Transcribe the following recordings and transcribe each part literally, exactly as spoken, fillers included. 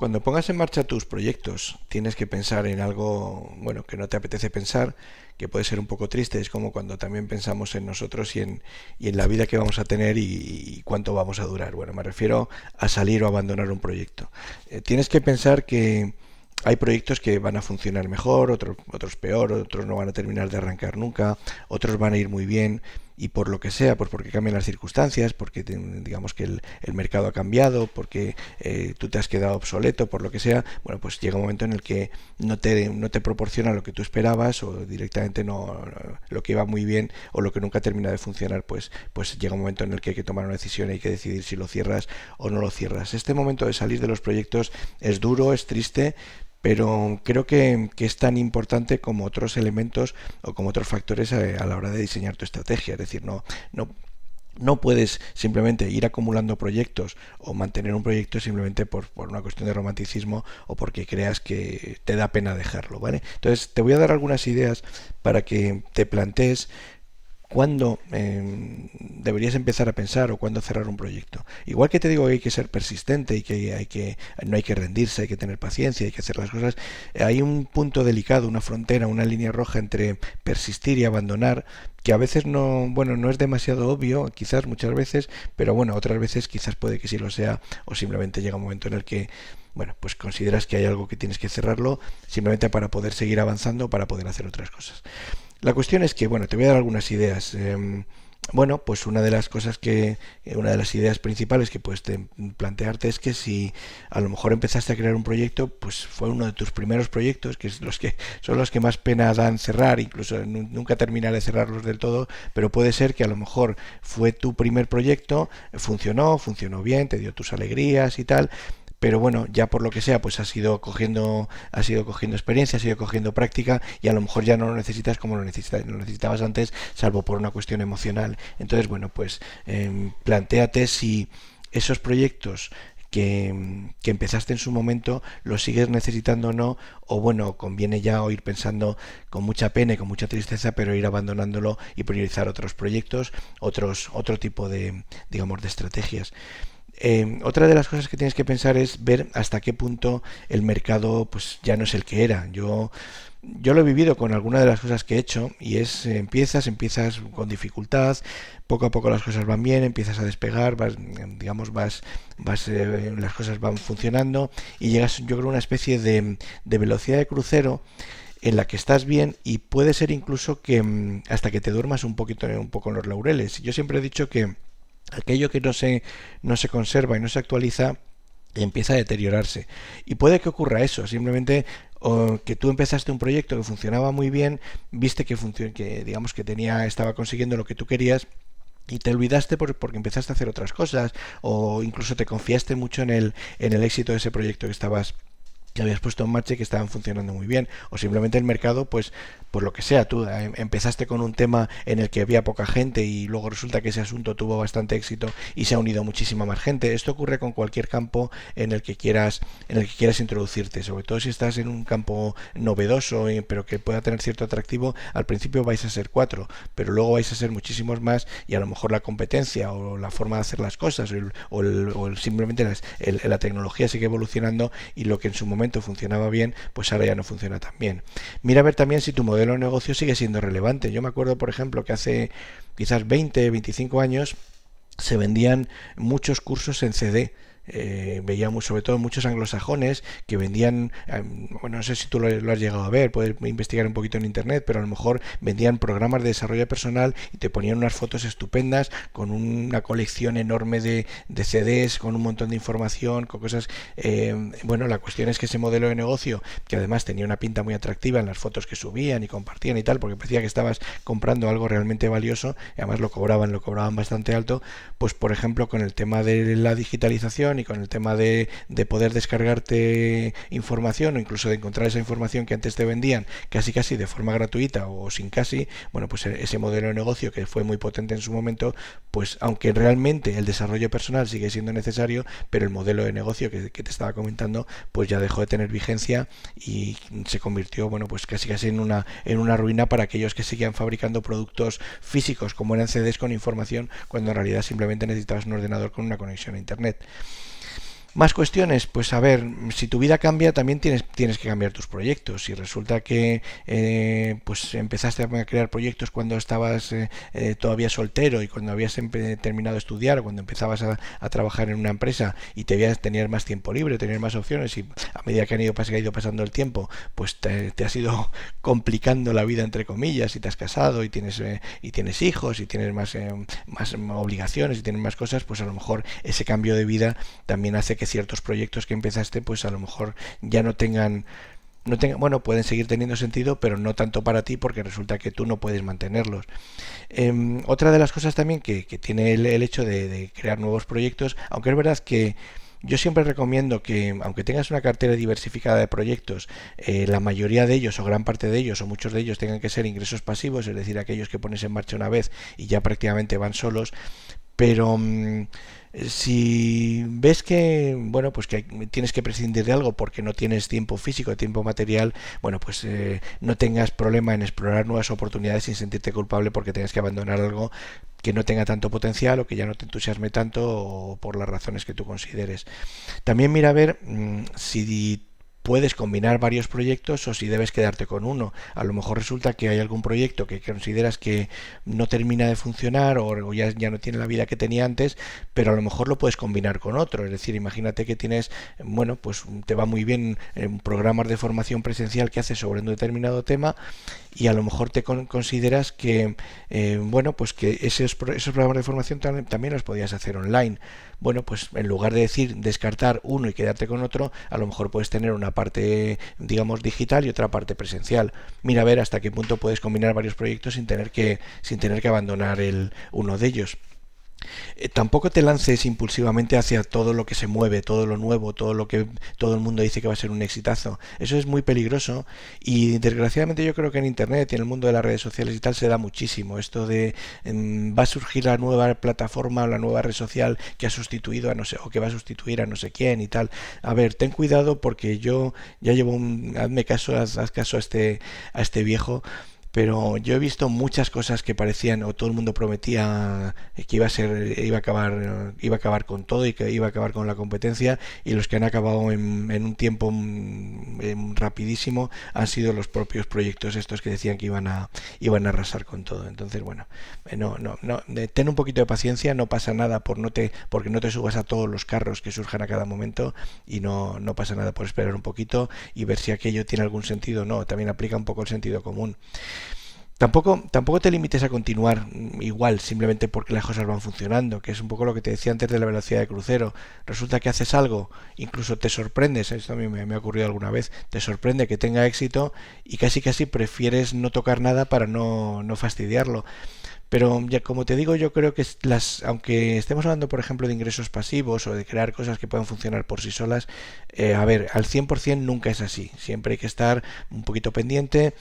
Cuando pongas en marcha tus proyectos, tienes que pensar en algo, bueno, que no te apetece pensar, que puede ser un poco triste. Es como cuando también pensamos en nosotros y en, y en la vida que vamos a tener y, y cuánto vamos a durar. Bueno, me refiero a salir o abandonar un proyecto. Eh, tienes que pensar que hay proyectos que van a funcionar mejor, otros, otros peor, otros no van a terminar de arrancar nunca, otros van a ir muy bien y por lo que sea, pues porque cambian las circunstancias, porque digamos que el, el mercado ha cambiado, porque eh, tú te has quedado obsoleto, por lo que sea, bueno, pues llega un momento en el que no te, no te proporciona lo que tú esperabas o directamente no, no lo que iba muy bien o lo que nunca termina de funcionar, pues, pues llega un momento en el que hay que tomar una decisión y hay que decidir si lo cierras o no lo cierras. Este momento de salir de los proyectos es duro, es triste, pero creo que, que es tan importante como otros elementos o como otros factores a, a la hora de diseñar tu estrategia. Es decir, no, no, no puedes simplemente ir acumulando proyectos o mantener un proyecto simplemente por, por una cuestión de romanticismo o porque creas que te da pena dejarlo, ¿vale? Entonces te voy a dar algunas ideas para que te plantees cuándo eh, deberías empezar a pensar o cuándo cerrar un proyecto. Igual que te digo que hay que ser persistente y que, hay que no hay que rendirse, hay que tener paciencia, hay que hacer las cosas, hay un punto delicado, una frontera, una línea roja entre persistir y abandonar que a veces no, bueno, no es demasiado obvio, quizás muchas veces, pero bueno, otras veces quizás puede que sí lo sea o simplemente llega un momento en el que bueno, pues consideras que hay algo que tienes que cerrarlo simplemente para poder seguir avanzando o para poder hacer otras cosas. La cuestión es que, bueno, te voy a dar algunas ideas. Eh, bueno, pues una de las cosas que, una de las ideas principales que puedes te, plantearte es que si a lo mejor empezaste a crear un proyecto, pues fue uno de tus primeros proyectos, que es los que son los que más pena dan cerrar, incluso nunca terminar de cerrarlos del todo, pero puede ser que a lo mejor fue tu primer proyecto, funcionó, funcionó bien, te dio tus alegrías y tal. Pero bueno, ya por lo que sea, pues has ido cogiendo, has ido cogiendo experiencia, has ido cogiendo práctica y a lo mejor ya no lo necesitas como lo necesitas, lo necesitabas antes, salvo por una cuestión emocional. Entonces, bueno, pues eh, plantéate si esos proyectos que, que empezaste en su momento los sigues necesitando o no, o bueno, conviene ya o ir pensando con mucha pena y con mucha tristeza, pero ir abandonándolo y priorizar otros proyectos, otros, otro tipo de, digamos, de estrategias. Eh, otra de las cosas que tienes que pensar es ver hasta qué punto el mercado pues ya no es el que era. Yo, yo lo he vivido con alguna de las cosas que he hecho y es eh, empiezas, empiezas con dificultad, poco a poco las cosas van bien, empiezas a despegar, vas, digamos, vas, vas eh, las cosas van funcionando y llegas, yo creo, a una especie de, de velocidad de crucero en la que estás bien y puede ser incluso que hasta que te duermas un poquito, un poco en los laureles. Yo siempre he dicho que aquello que no se, no se conserva y no se actualiza empieza a deteriorarse. Y puede que ocurra eso, simplemente o que tú empezaste un proyecto que funcionaba muy bien, viste que, funcion- que digamos que tenía, estaba consiguiendo lo que tú querías y te olvidaste por, porque empezaste a hacer otras cosas o incluso te confiaste mucho en el, en el éxito de ese proyecto que estabas que habías puesto en marcha y que estaban funcionando muy bien, o simplemente el mercado, pues por lo que sea, tú eh, empezaste con un tema en el que había poca gente y luego resulta que ese asunto tuvo bastante éxito y se ha unido muchísima más gente. Esto ocurre con cualquier campo en el que quieras, en el que quieras introducirte, sobre todo si estás en un campo novedoso, eh, pero que pueda tener cierto atractivo. Al principio vais a ser cuatro, pero luego vais a ser muchísimos más y a lo mejor la competencia o la forma de hacer las cosas o, el, o, el, o el, simplemente las, el, la tecnología sigue evolucionando y lo que en su momento funcionaba bien, pues ahora ya no funciona tan bien. Mira a ver también si tu modelo de negocio sigue siendo relevante. Yo me acuerdo, por ejemplo, que hace quizás veinte, veinticinco años se vendían muchos cursos en C D. Eh, veíamos sobre todo muchos anglosajones que vendían, eh, bueno, no sé si tú lo, lo has llegado a ver, puedes investigar un poquito en internet, pero a lo mejor vendían programas de desarrollo personal y te ponían unas fotos estupendas con una colección enorme de, de C Ds, con un montón de información, con cosas, eh, bueno, la cuestión es que ese modelo de negocio, que además tenía una pinta muy atractiva en las fotos que subían y compartían y tal, porque parecía que estabas comprando algo realmente valioso, y además lo cobraban, lo cobraban bastante alto, pues por ejemplo con el tema de la digitalización y con el tema de, de poder descargarte información o incluso de encontrar esa información que antes te vendían casi casi de forma gratuita o sin casi, bueno, pues ese modelo de negocio que fue muy potente en su momento, pues aunque realmente el desarrollo personal sigue siendo necesario, pero el modelo de negocio que, que te estaba comentando pues ya dejó de tener vigencia y se convirtió, bueno, pues casi casi en una, en una ruina para aquellos que seguían fabricando productos físicos como eran C Ds con información cuando en realidad simplemente necesitabas un ordenador con una conexión a internet. Más cuestiones, pues a ver, si tu vida cambia, también tienes, tienes que cambiar tus proyectos. Si resulta que eh, pues empezaste a crear proyectos cuando estabas eh, eh, todavía soltero y cuando habías empe- terminado de estudiar o cuando empezabas a, a trabajar en una empresa y te veías tener más tiempo libre, tener más opciones y a medida que han ido, pas- que ha ido pasando el tiempo, pues te, te has ido complicando la vida entre comillas y te has casado y tienes eh, y tienes hijos y tienes más, eh, más obligaciones y tienes más cosas, pues a lo mejor ese cambio de vida también hace que ciertos proyectos que empezaste pues a lo mejor ya no tengan no tengan, bueno, pueden seguir teniendo sentido, pero no tanto para ti porque resulta que tú no puedes mantenerlos. Eh, otra de las cosas también que, que tiene el, el hecho de, de crear nuevos proyectos, aunque es verdad que yo siempre recomiendo que, aunque tengas una cartera diversificada de proyectos, eh, la mayoría de ellos, o gran parte de ellos, o muchos de ellos, tengan que ser ingresos pasivos, es decir, aquellos que pones en marcha una vez y ya prácticamente van solos, pero mmm, si ves que bueno pues que tienes que prescindir de algo porque no tienes tiempo físico, tiempo material, bueno pues eh, no tengas problema en explorar nuevas oportunidades sin sentirte culpable porque tengas que abandonar algo que no tenga tanto potencial o que ya no te entusiasme tanto o por las razones que tú consideres. También mira a ver mmm, si puedes combinar varios proyectos o si debes quedarte con uno. A lo mejor resulta que hay algún proyecto que consideras que no termina de funcionar o ya, ya no tiene la vida que tenía antes, pero a lo mejor lo puedes combinar con otro. Es decir, imagínate que tienes, bueno, pues te va muy bien en programas de formación presencial que haces sobre un determinado tema y a lo mejor te con, consideras que, eh, bueno, pues que esos, esos programas de formación tam, también los podías hacer online. Bueno, pues en lugar de decir descartar uno y quedarte con otro, a lo mejor puedes tener una parte, digamos, digital y otra parte presencial. Mira a ver hasta qué punto puedes combinar varios proyectos sin tener que, sin tener que abandonar el, uno de ellos. Eh, tampoco te lances impulsivamente hacia todo lo que se mueve, todo lo nuevo, todo lo que todo el mundo dice que va a ser un exitazo. Eso es muy peligroso y desgraciadamente yo creo que en Internet y en el mundo de las redes sociales y tal se da muchísimo. Esto de em, va a surgir la nueva plataforma o la nueva red social que ha sustituido a no sé, o que va a sustituir a no sé quién y tal. A ver, ten cuidado porque yo ya llevo un... Hazme caso, haz, haz caso a este, a este viejo, pero yo he visto muchas cosas que parecían o todo el mundo prometía que iba a ser iba a acabar iba a acabar con todo y que iba a acabar con la competencia y los que han acabado en, en un tiempo en, rapidísimo han sido los propios proyectos estos que decían que iban a iban a arrasar con todo. Entonces bueno, no no no ten un poquito de paciencia, no pasa nada por no te porque no te subas a todos los carros que surjan a cada momento y no no pasa nada por esperar un poquito y ver si aquello tiene algún sentido o no. También aplica un poco el sentido común. Tampoco, tampoco te limites a continuar igual simplemente porque las cosas van funcionando, que es un poco lo que te decía antes de la velocidad de crucero. Resulta que haces algo, incluso te sorprendes, esto a mí me, me ha ocurrido alguna vez, te sorprende que tenga éxito y casi casi prefieres no tocar nada para no, no fastidiarlo. Pero ya como te digo, yo creo que las, aunque estemos hablando, por ejemplo, de ingresos pasivos o de crear cosas que puedan funcionar por sí solas, eh, a ver, al cien por ciento nunca es así. Siempre hay que estar un poquito pendiente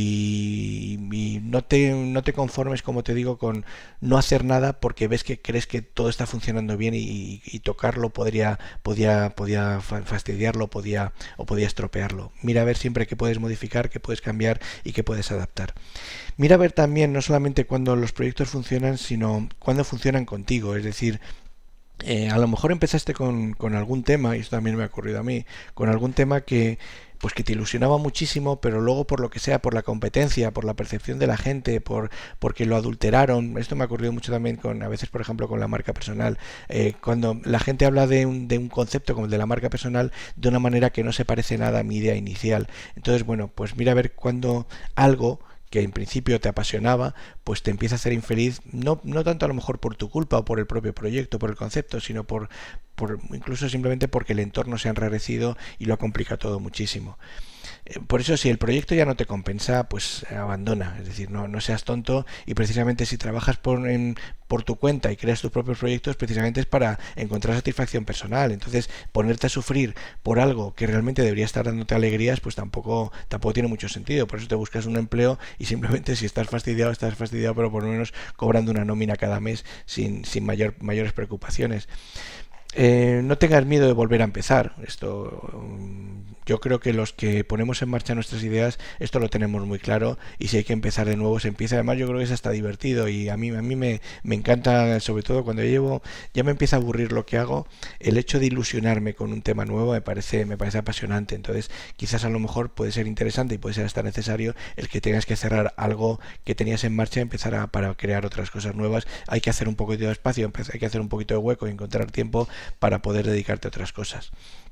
y, y no te no te conformes, como te digo, con no hacer nada porque ves que crees que todo está funcionando bien y, y tocarlo podría podía podía fastidiarlo, podía o podía estropearlo. Mira a ver siempre qué puedes modificar, qué puedes cambiar y qué puedes adaptar. Mira a ver también no solamente cuando los proyectos funcionan, sino cuando funcionan contigo. Es decir, eh, a lo mejor empezaste con, con algún tema, y esto también me ha ocurrido a mí, con algún tema que pues que te ilusionaba muchísimo, pero luego por lo que sea, por la competencia, por la percepción de la gente, por porque lo adulteraron. Esto me ha ocurrido mucho también con, a veces por ejemplo con la marca personal, eh, cuando la gente habla de un, de un concepto como el de la marca personal de una manera que no se parece nada a mi idea inicial. Entonces bueno, pues mira a ver cuando algo que en principio te apasionaba, pues te empieza a hacer infeliz, no, no tanto a lo mejor por tu culpa o por el propio proyecto, por el concepto, sino por, por incluso simplemente porque el entorno se ha enrarecido y lo ha complicado todo muchísimo. Por eso si el proyecto ya no te compensa, pues abandona, es decir, no, no seas tonto y precisamente si trabajas por, en, por tu cuenta y creas tus propios proyectos, precisamente es para encontrar satisfacción personal. Entonces ponerte a sufrir por algo que realmente debería estar dándote alegrías, pues tampoco, tampoco tiene mucho sentido. Por eso te buscas un empleo y simplemente si estás fastidiado, estás fastidiado, pero por lo menos cobrando una nómina cada mes sin, sin mayor, mayores preocupaciones. Eh, no tengas miedo de volver a empezar. Esto, mm, yo creo que los que ponemos en marcha nuestras ideas, esto lo tenemos muy claro y si hay que empezar de nuevo se empieza. Además, yo creo que es hasta divertido y a mí, a mí me, me encanta, sobre todo cuando llevo, ya me empieza a aburrir lo que hago, el hecho de ilusionarme con un tema nuevo me parece, me parece apasionante. Entonces, quizás a lo mejor puede ser interesante y puede ser hasta necesario el que tengas que cerrar algo que tenías en marcha y empezar a, para crear otras cosas nuevas. Hay que hacer un poquito de espacio, hay que hacer un poquito de hueco y encontrar tiempo para poder dedicarte a otras cosas.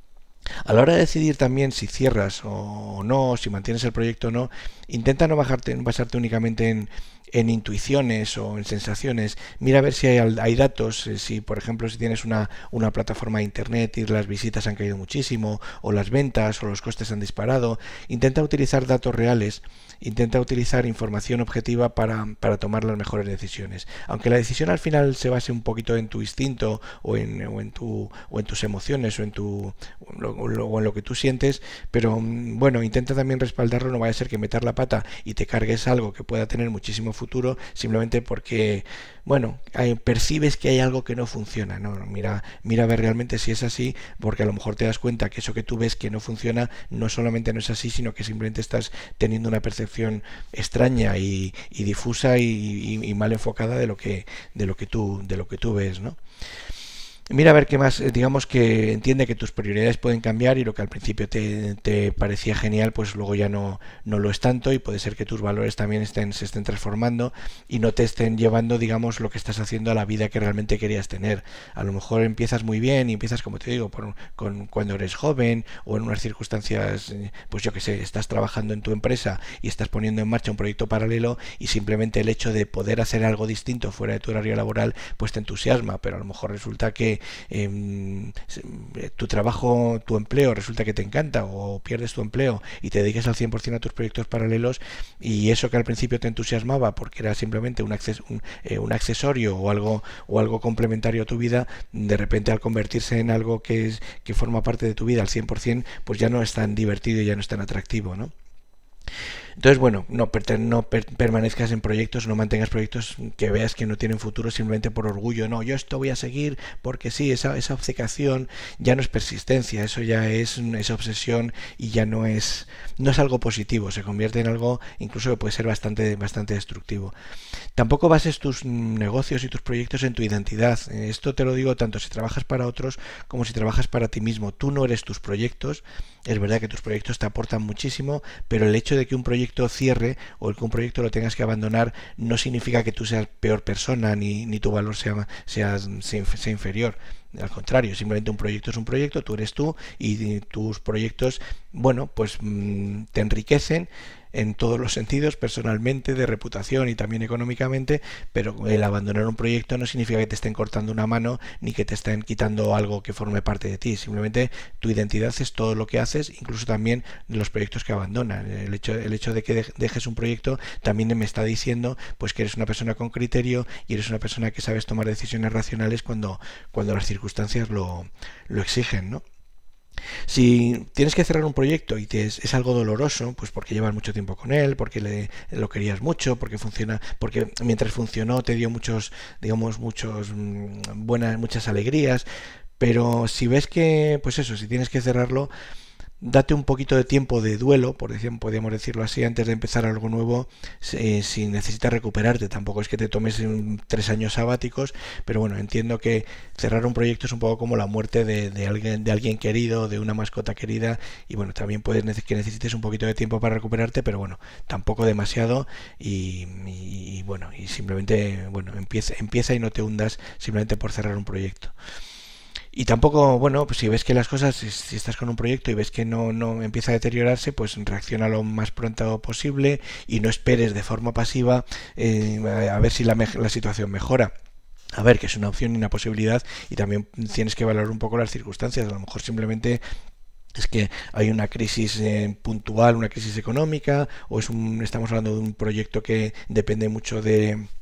A la hora de decidir también si cierras o no, si mantienes el proyecto o no, intenta no bajarte, basarte únicamente en, en intuiciones o en sensaciones. Mira a ver si hay, hay datos, eh, si por ejemplo si tienes una, una plataforma de internet y las visitas han caído muchísimo, o las ventas o los costes han disparado. Intenta utilizar datos reales, intenta utilizar información objetiva para, para tomar las mejores decisiones. Aunque la decisión al final se base un poquito en tu instinto o en, o en, tu, o en tus emociones o en, tu, o en, lo, o en lo que tú sientes, pero bueno, intenta también respaldarlo, no vaya a ser que meter la pata y te cargues algo que pueda tener muchísimo futuro simplemente porque, bueno, hay, percibes que hay algo que no funciona. No, mira, mira a ver realmente si es así, porque a lo mejor te das cuenta que eso que tú ves que no funciona no solamente no es así, sino que simplemente estás teniendo una percepción extraña y, y difusa y, y, y mal enfocada de lo que de lo que tú de lo que tú ves, ¿no? Mira a ver qué más, digamos que entiende que tus prioridades pueden cambiar y lo que al principio te, te parecía genial, pues luego ya no, no lo es tanto y puede ser que tus valores también estén, se estén transformando y no te estén llevando, digamos, lo que estás haciendo a la vida que realmente querías tener. A lo mejor empiezas muy bien y empiezas, como te digo, por, con, cuando eres joven o en unas circunstancias, pues yo que sé, estás trabajando en tu empresa y estás poniendo en marcha un proyecto paralelo y simplemente el hecho de poder hacer algo distinto fuera de tu horario laboral, pues te entusiasma, pero a lo mejor resulta que Eh, tu trabajo, tu empleo resulta que te encanta o pierdes tu empleo y te dediques al cien por ciento a tus proyectos paralelos y eso que al principio te entusiasmaba porque era simplemente un, acces un, eh, un accesorio o algo o algo complementario a tu vida, de repente al convertirse en algo que, es, que forma parte de tu vida al cien por ciento, pues ya no es tan divertido y ya no es tan atractivo, ¿no? Entonces, bueno, no, per no per permanezcas en proyectos, no mantengas proyectos que veas que no tienen futuro simplemente por orgullo. No, yo esto voy a seguir porque sí, esa, esa obcecación ya no es persistencia, eso ya es esa obsesión y ya no es, no es algo positivo, se convierte en algo incluso que puede ser bastante, bastante destructivo. Tampoco bases tus negocios y tus proyectos en tu identidad. Esto te lo digo tanto si trabajas para otros como si trabajas para ti mismo. Tú no eres tus proyectos. Es verdad que tus proyectos te aportan muchísimo, pero el hecho de que un proyecto cierre o el que un proyecto lo tengas que abandonar no significa que tú seas peor persona ni, ni tu valor sea, sea, sea inferior. Al contrario, simplemente un proyecto es un proyecto, tú eres tú y tus proyectos, bueno, pues mmm, te enriquecen en todos los sentidos, personalmente, de reputación y también económicamente, pero el abandonar un proyecto no significa que te estén cortando una mano ni que te estén quitando algo que forme parte de ti. Simplemente tu identidad es todo lo que haces, incluso también los proyectos que abandonan. El hecho, el hecho de que dejes un proyecto también me está diciendo pues que eres una persona con criterio y eres una persona que sabes tomar decisiones racionales cuando, cuando las circunstancias lo, lo exigen, ¿no? Si tienes que cerrar un proyecto y te es, es algo doloroso, pues porque llevas mucho tiempo con él, porque le, lo querías mucho, porque funciona, porque mientras funcionó te dio muchos, digamos, muchos buenas, muchas alegrías, pero si ves que, pues eso, si tienes que cerrarlo, date un poquito de tiempo de duelo, por ejemplo, podríamos decirlo así, antes de empezar algo nuevo, eh, si necesitas recuperarte. Tampoco es que te tomes un, tres años sabáticos, pero bueno, entiendo que cerrar un proyecto es un poco como la muerte de, de, alguien, de alguien querido, de una mascota querida, y bueno, también puedes que necesites un poquito de tiempo para recuperarte, pero bueno, tampoco demasiado, y, y, y bueno, y simplemente, bueno, empieza, empieza y no te hundas simplemente por cerrar un proyecto. Y tampoco, bueno, pues si ves que las cosas, si, si estás con un proyecto y ves que no, no empieza a deteriorarse, pues reacciona lo más pronto posible y no esperes de forma pasiva eh, a ver si la, la situación mejora. A ver, que es una opción y una posibilidad y también tienes que valorar un poco las circunstancias. A lo mejor simplemente es que hay una crisis eh, puntual, una crisis económica, o es un, estamos hablando de un proyecto que depende mucho de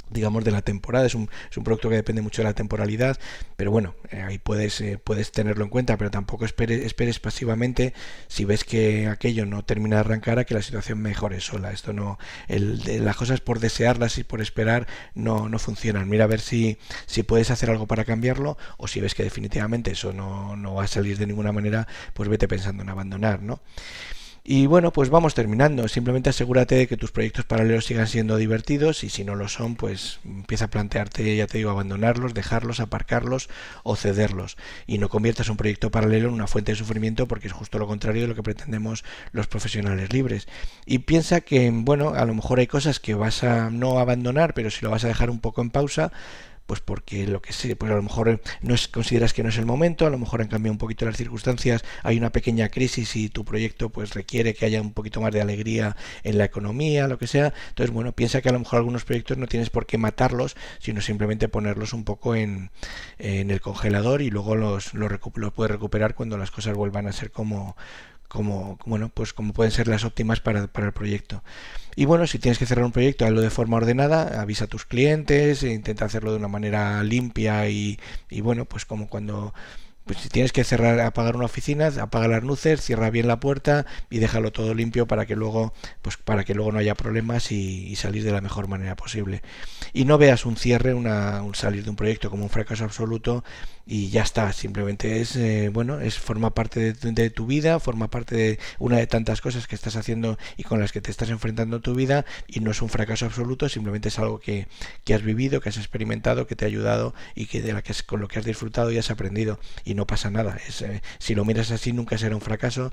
digamos, de la temporada. Es un, es un producto que depende mucho de la temporalidad, pero bueno, eh, ahí puedes, eh, puedes tenerlo en cuenta, pero tampoco esperes, esperes pasivamente si ves que aquello no termina de arrancar a que la situación mejore sola. Esto no, el, de, las cosas por desearlas y por esperar no, no funcionan. Mira a ver si, si puedes hacer algo para cambiarlo, o si ves que definitivamente eso no, no va a salir de ninguna manera, pues vete pensando en abandonar, ¿no? Y bueno, pues vamos terminando. Simplemente asegúrate de que tus proyectos paralelos sigan siendo divertidos, y si no lo son, pues empieza a plantearte, ya te digo, abandonarlos, dejarlos, aparcarlos o cederlos. Y no conviertas un proyecto paralelo en una fuente de sufrimiento, porque es justo lo contrario de lo que pretendemos los profesionales libres. Y piensa que, bueno, a lo mejor hay cosas que vas a no abandonar, pero si lo vas a dejar un poco en pausa, pues porque lo que sé, pues a lo mejor no es, consideras que no es el momento, a lo mejor han cambiado un poquito las circunstancias, hay una pequeña crisis y tu proyecto pues requiere que haya un poquito más de alegría en la economía, lo que sea. Entonces, bueno, piensa que a lo mejor algunos proyectos no tienes por qué matarlos, sino simplemente ponerlos un poco en, en el congelador, y luego los, los, recu los puedes recuperar cuando las cosas vuelvan a ser como como bueno pues como pueden ser las óptimas para, para el proyecto. Y bueno, si tienes que cerrar un proyecto, hazlo de forma ordenada, avisa a tus clientes, e intenta hacerlo de una manera limpia y, y bueno, pues como cuando pues si tienes que cerrar, apagar una oficina, apaga las luces, cierra bien la puerta y déjalo todo limpio para que luego, pues para que luego no haya problemas y, y salir de la mejor manera posible. Y no veas un cierre, una, un salir de un proyecto como un fracaso absoluto y ya está. Simplemente es, eh, bueno, es forma parte de, de tu vida, forma parte de una de tantas cosas que estás haciendo y con las que te estás enfrentando en tu vida, y no es un fracaso absoluto, simplemente es algo que, que has vivido, que has experimentado, que te ha ayudado y que de la que has, con lo que has disfrutado y has aprendido. Y no pasa nada. Es, eh, si lo miras así, nunca será un fracaso.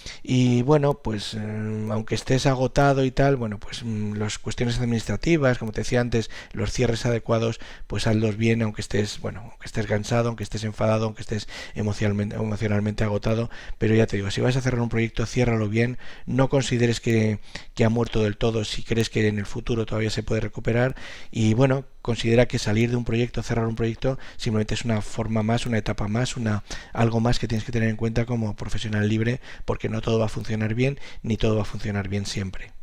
Y bueno, pues eh, aunque estés agotado y tal, bueno, pues mm, las cuestiones administrativas, como te decía antes, los cierres adecuados, pues hazlos bien, aunque estés, bueno, aunque estés cansado, aunque estés enfadado, aunque estés emocionalmente, emocionalmente agotado. Pero ya te digo, si vas a cerrar un proyecto, ciérralo bien, no consideres que, que ha muerto del todo, si crees que en el futuro todavía se puede recuperar. Y bueno, considera que salir de un proyecto, cerrar un proyecto, simplemente es una forma más, una etapa más, una algo más que tienes que tener en cuenta como profesional libre, porque no todo va a funcionar bien, ni todo va a funcionar bien siempre.